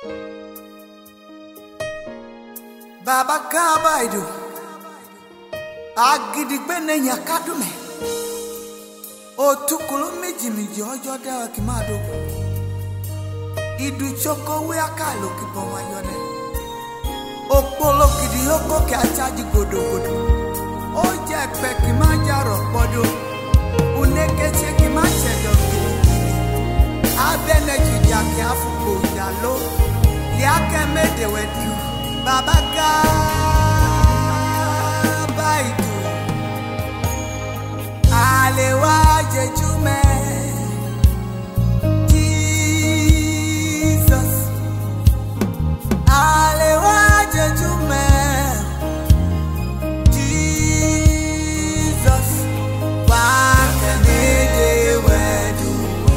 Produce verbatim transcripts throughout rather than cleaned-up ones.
Baba Kabaidu Agidigbe nenya kadume Otukulu miji miji ojo dewa kimado Idu choko we akalo kipoma yode Okpolo kidi oko ki achaji godo godo Oje pe ki majaro podo Uneke che ki machedo kili kili Abene juja ki afuko jalo Liake mede wedu Baba Kabaidu Alewa jejume Jesus Alewa jejume Jesus Wakanede wedu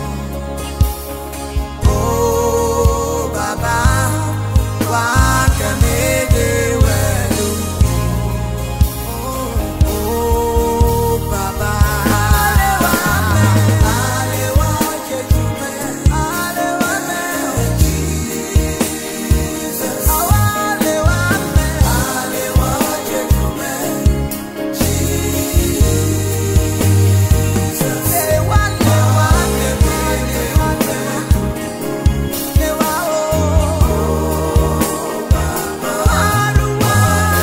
Oh Baba Wakanede wedu Oh Baba Alewa Alewa jejume Alewa Jesus Alewa Alewa jejume Jesus Lewa lewa lewa lewa lewa oh Baba Aruwa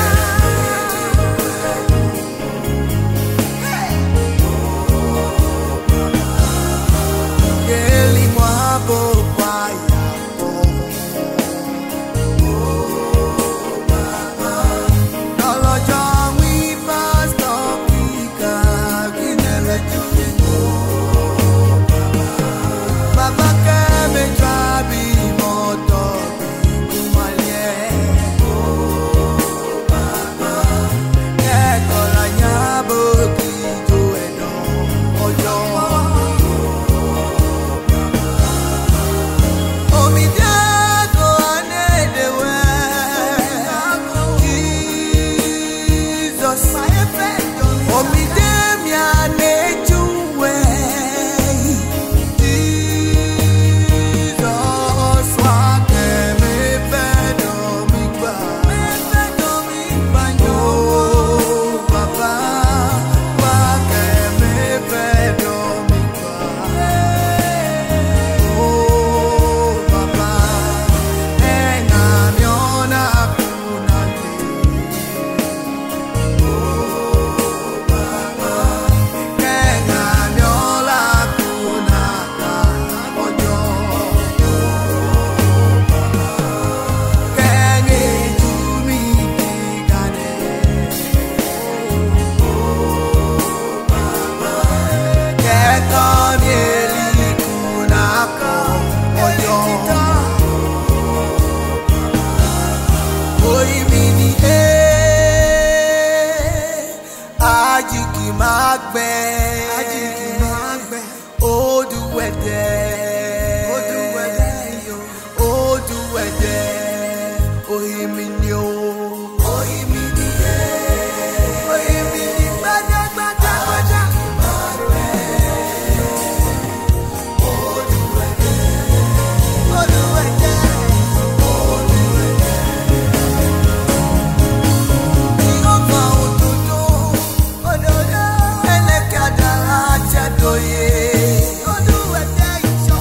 Geli mwabo kwa yako Nolojo mi pastor pika Kinele juke Baba keme trabi moto Kumalye Eko la nyabo kijo edo Ojo Omidago anedewe Jesus Omidemi anejuwe Jesus Wakeme fedo migba Oh Baba Wakeme fedo migba Oh Baba Engamiona kunale Oh Baba Engamiola kunaka ojo Kengi jumi digane Kekomieli kunaka ojo Oi mini eh Ajiki magbe Ajiki magbe Odu wede Odu wede yo Odu wede Oi mini o Oi mini eh Oi mini bada bada bada Odu wede Odu wede Odu wede Jehovah ododo ododo elekada ajadoye oduwede iso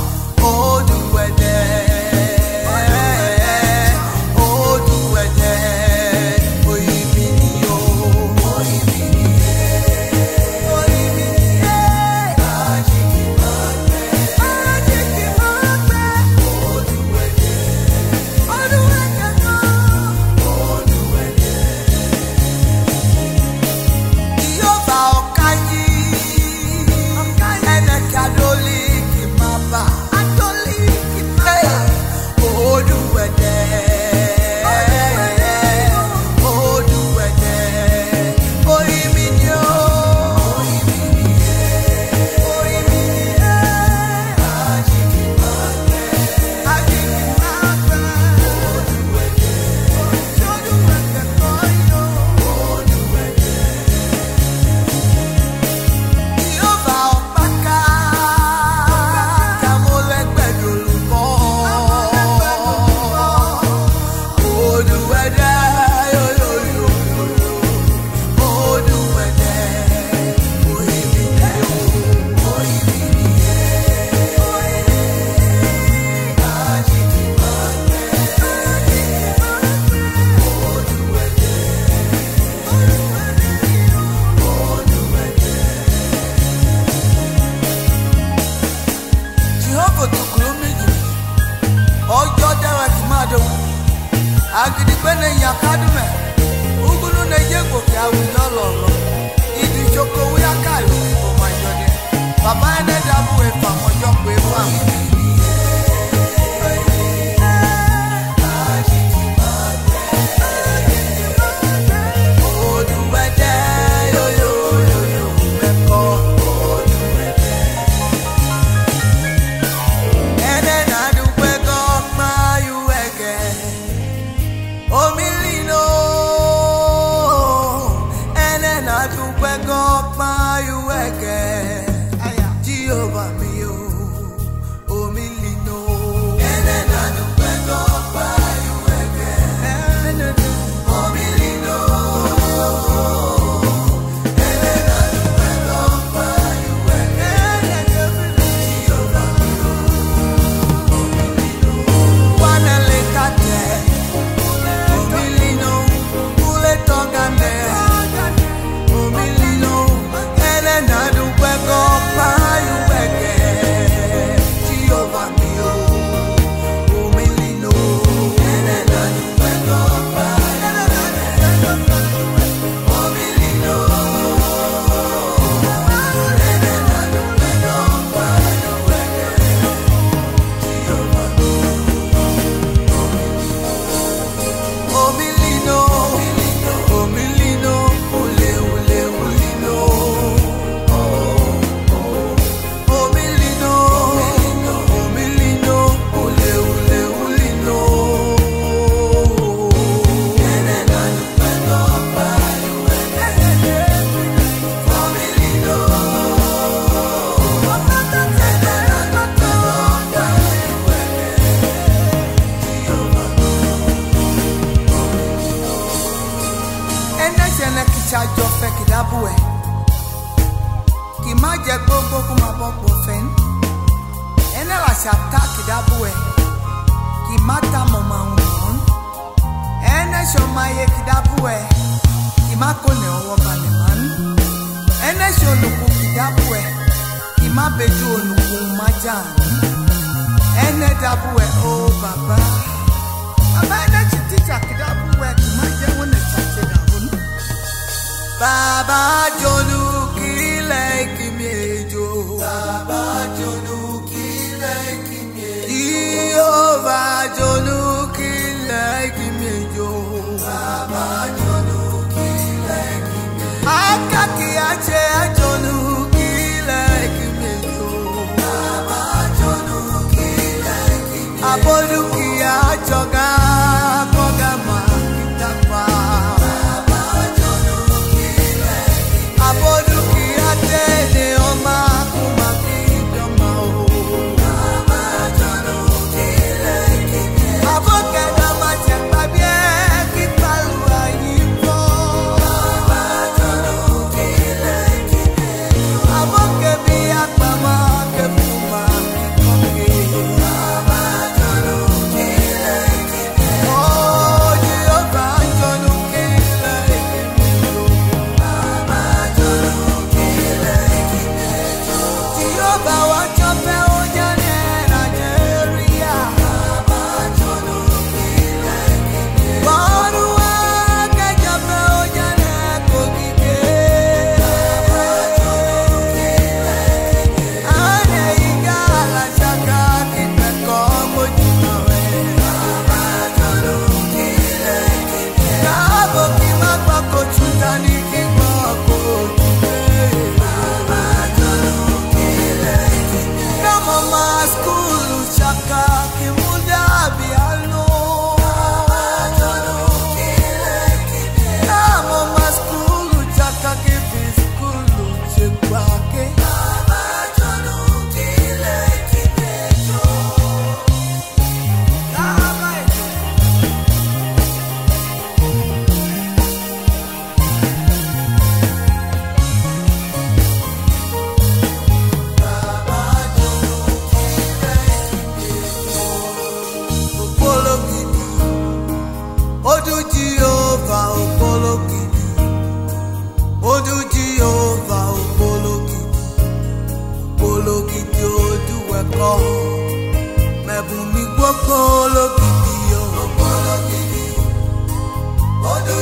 agidi kwene yakadume ugulu na yego kya wilololo idi joko uya kalu ko majode baba ene dabu e fa mojo ko e fa Mebumi gbogbo olokiki o,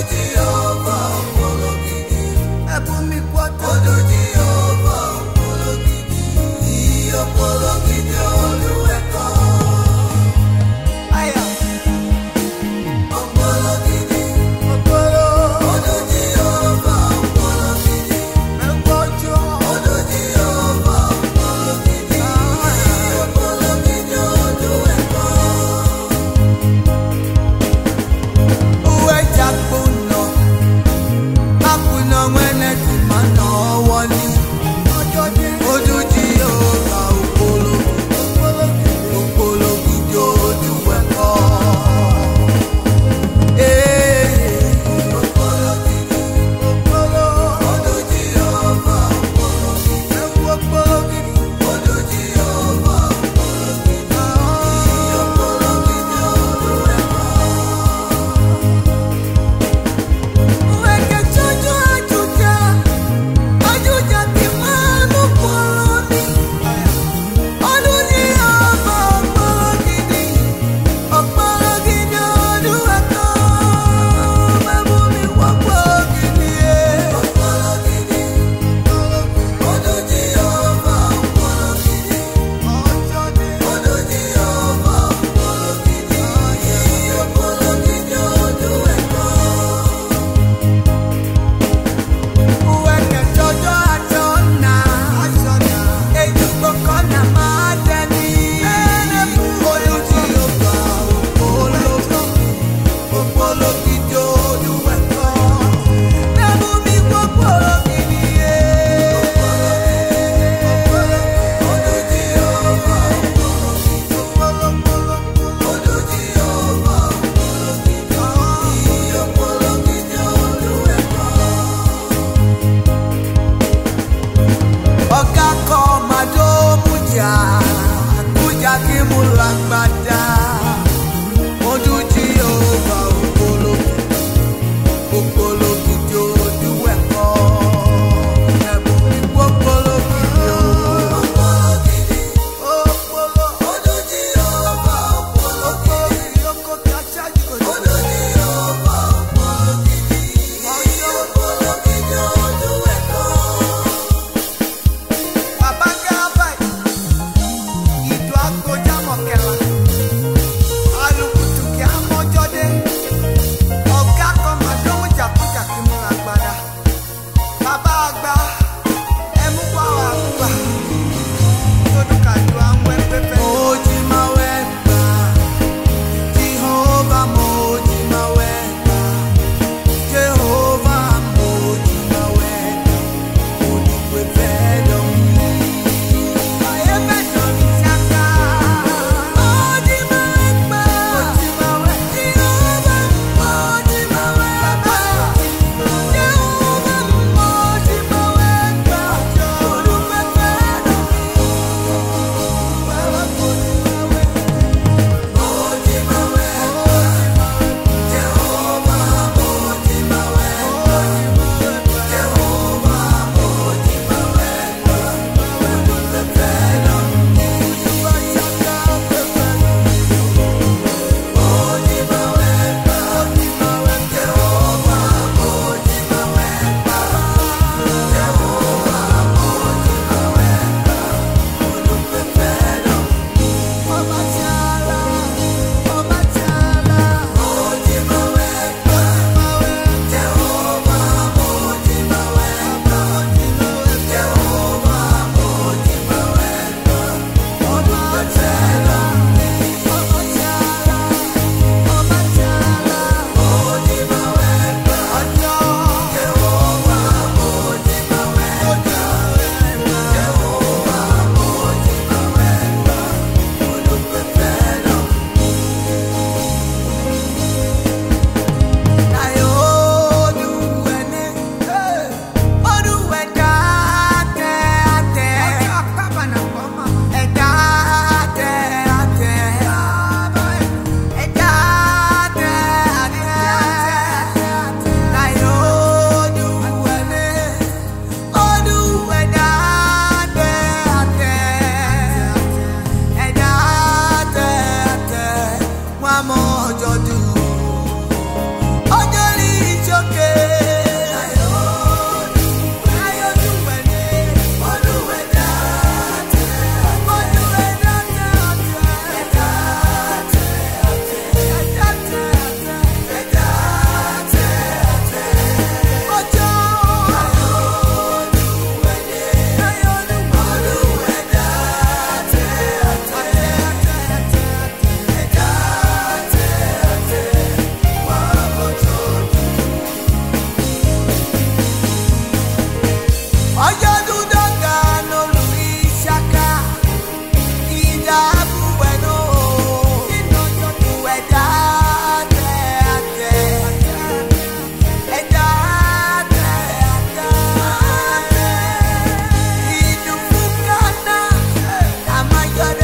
Itu aku jamok kela.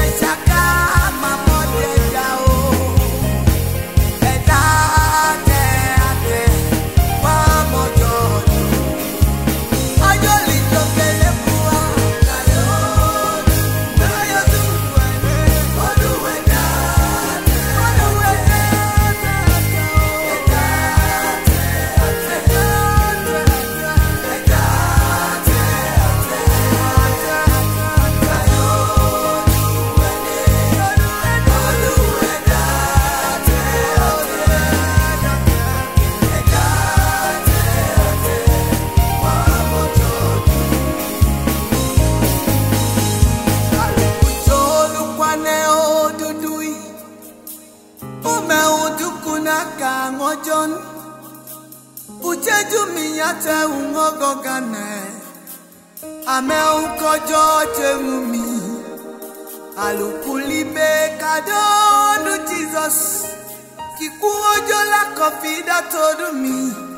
John Ucheju miyate ungogo gane Ame unkojo chemumi Alukulibe kadonu Jesus Kikuojo la kofida todu mi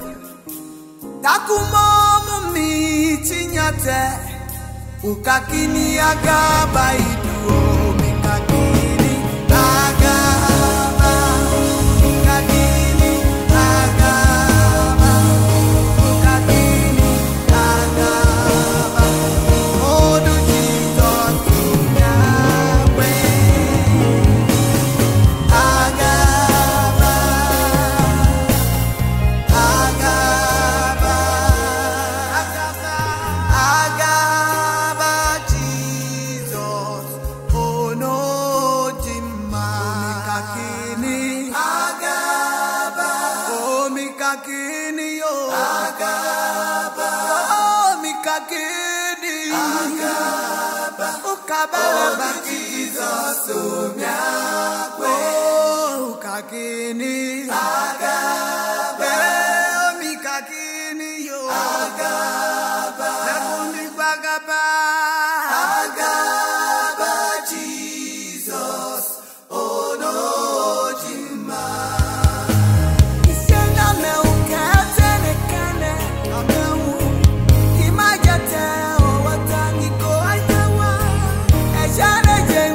Takumomu mi chinyate Ukakini agaba iduo Mikakini agaba Ukakini agaba Ukakini agaba Odu Jesus unyawe Agaba Agaba Agaba Agaba Jesus ono jima Mikakini Agaba Oh mikakini yo Agaba Oh mikakini Agaba Ukabala Jesus umyakwe Oh ukakini Agaba Oh mikakini yo Agaba Lekundi bagaba Agaba Jesus ono jima Isenga me ukete nekane Ameu Kimajate o watangi ko ajawa Ejane jen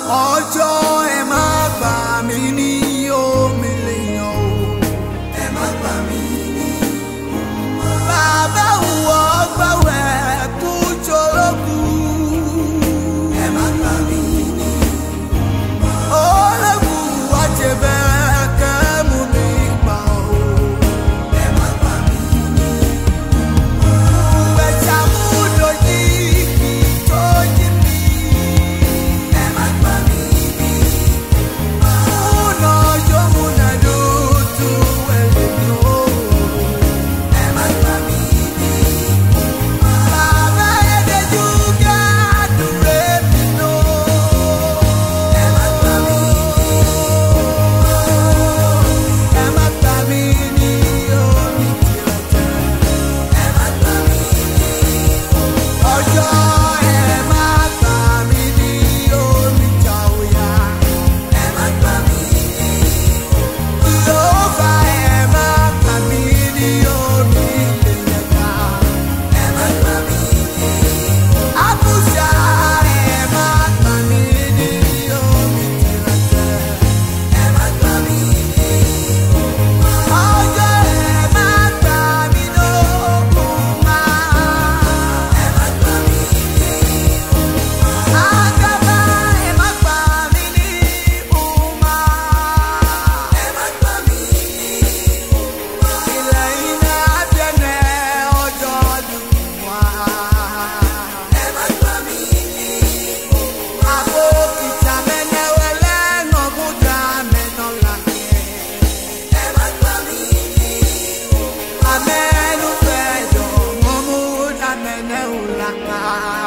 ọjọ́ ẹ má gbà mí ní omi lèèyàn o. Ẹ má gbà mí ní omi. Bàbá wọ gbàwẹ̀ kú jọlọ́kù. Ẹ má gbà mí ní omi. Ológun wá jẹ bẹ́ẹ̀ kẹ́ mú mi gbà o. Ẹ má gbà mí ní omi. Ẹja mú lóyí kì í tó jí mi. Ẹ má gbà mí ní omi. Múnà yóò múnà lóòótọ́ ẹ̀rẹ̀ mi o. Ẹ má gbà mí ní omi. Bàbá ẹ̀dẹ̀jú gàdúrà mi lọ. Ẹ má gbà mí ní omi. Ẹ má gbà mí ní omi tìrẹ̀tẹ̀. Ẹ má gbà mí ní omi. Ọjọ́ ẹ má gbà mí ní omi jàwóyà. Ẹ má gbà mí ní omi. Yehova ẹ má gbà mí ní omi lèyẹ̀ká. Ẹ má gbà mí ní omi. Abuja ẹ má gbà mí ní omi tìrẹ̀tẹ̀. Ẹ má gbà mí ní omi. Ọjọ́ ẹ má gbà mí lókun máa. Ẹ má gbà mí ní omi. Àgàbà ẹ má gbà mí ní ìbùmá. Ẹ má gbà mí ní ìbùmá. Ilẹ̀ iná abẹ́nẹ́ ọjọ́ dùn wá. Ẹ má gbà mí ní ìbùmá. Àbókìtà mẹ́nẹ́wẹ́lẹ́ nọ̀gúdà mẹ́nà làkẹ́. Ẹ má gbà mí ní ìbùmá. Amẹ́nu fẹ́ dọ̀ mọ́mú dà mẹ́nẹ́ òlàkà.